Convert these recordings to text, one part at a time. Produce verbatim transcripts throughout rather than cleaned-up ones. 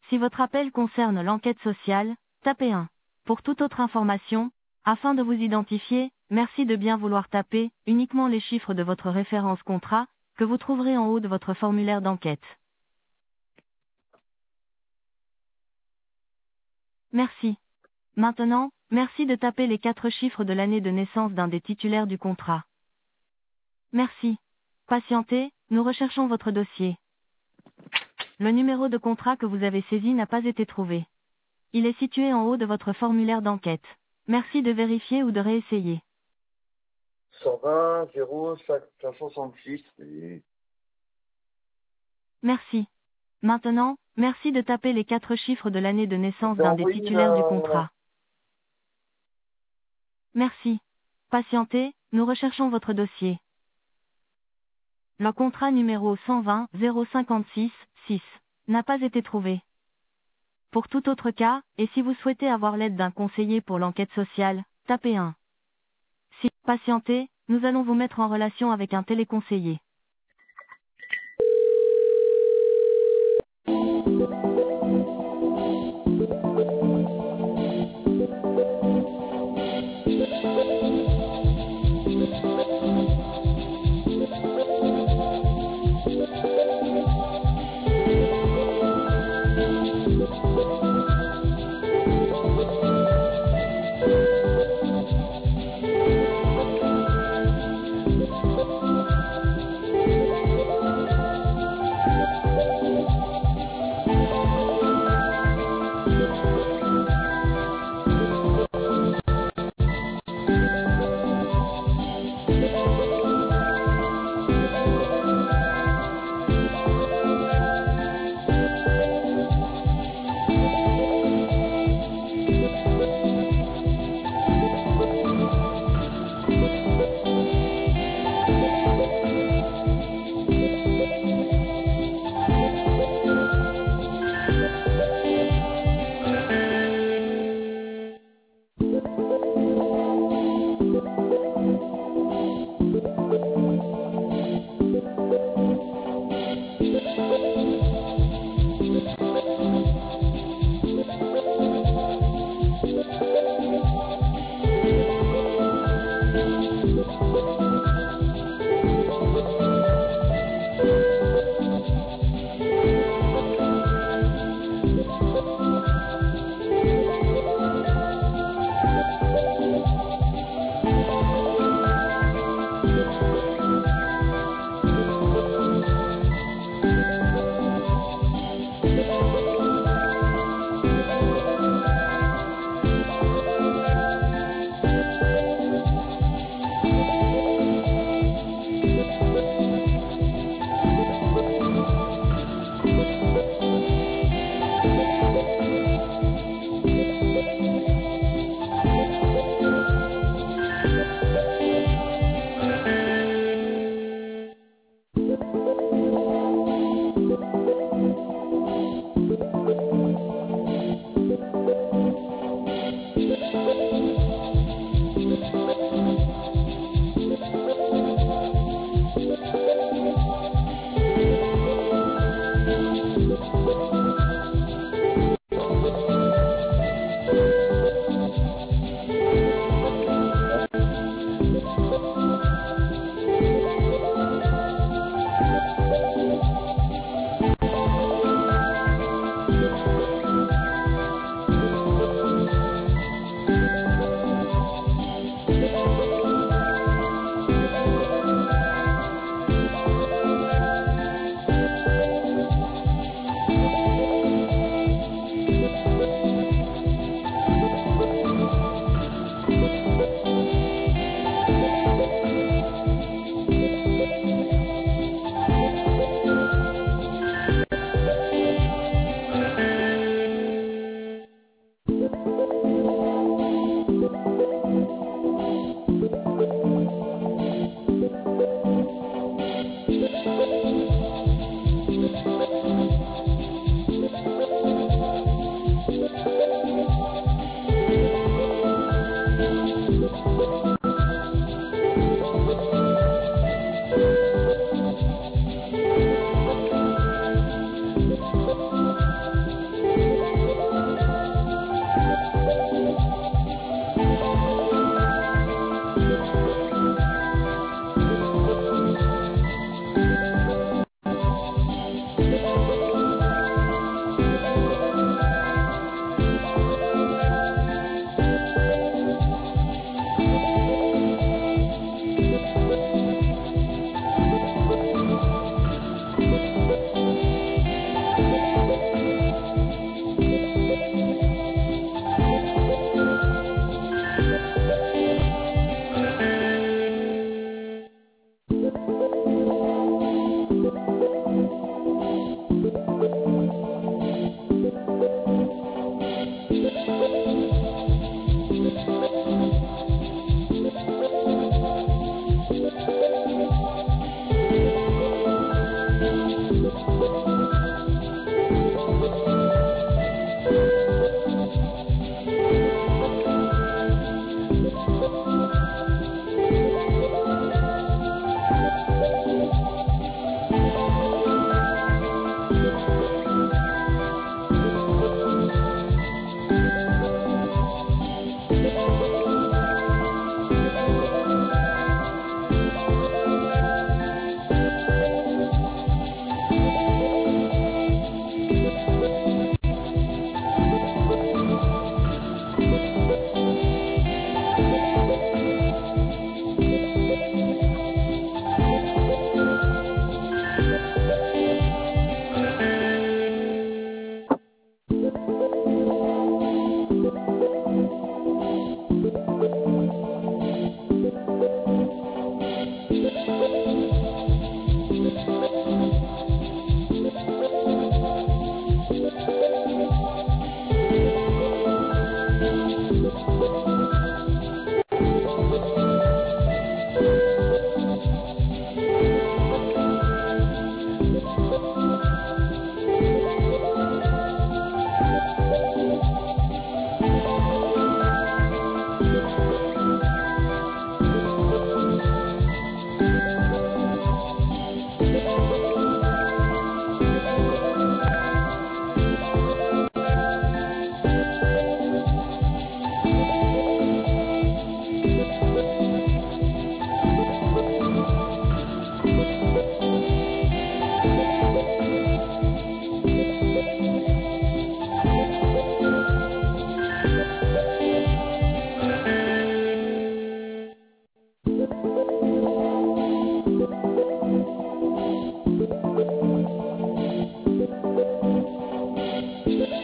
Si votre appel concerne l'enquête sociale, tapez un. Pour toute autre information, afin de vous identifier, merci de bien vouloir taper uniquement les chiffres de votre référence contrat, que vous trouverez en haut de votre formulaire d'enquête. Merci. Maintenant, merci de taper les quatre chiffres de l'année de naissance d'un des titulaires du contrat. Merci. Patientez, nous recherchons votre dossier. Le numéro de contrat que vous avez saisi n'a pas été trouvé. Il est situé en haut de votre formulaire d'enquête. Merci de vérifier ou de réessayer. cent vingt, zéro, cinq cent soixante-six. Et... Merci. Maintenant, merci de taper les quatre chiffres de l'année de naissance J'ai d'un des envoyé titulaires du la... contrat. Merci. Patientez, nous recherchons votre dossier. Le contrat numéro cent vingt zéro cinquante-six six n'a pas été trouvé. Pour tout autre cas, et si vous souhaitez avoir l'aide d'un conseiller pour l'enquête sociale, tapez un. Si, patientez, nous allons vous mettre en relation avec un téléconseiller.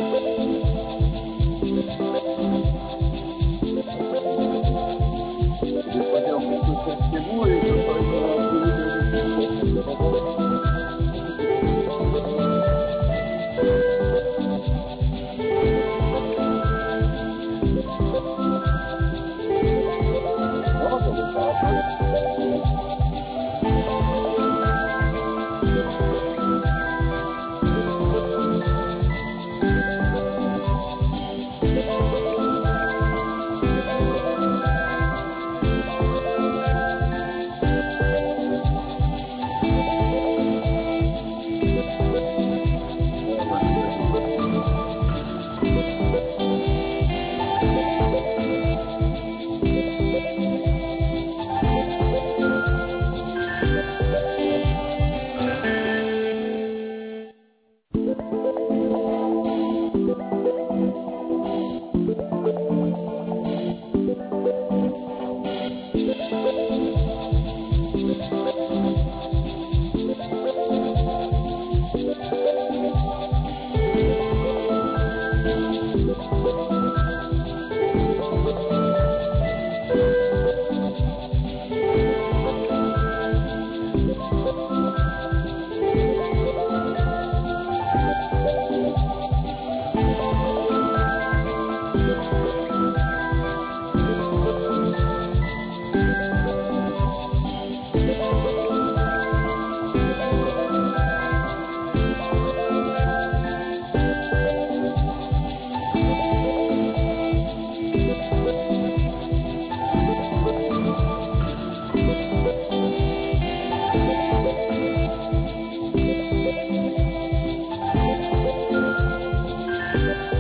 Thank you.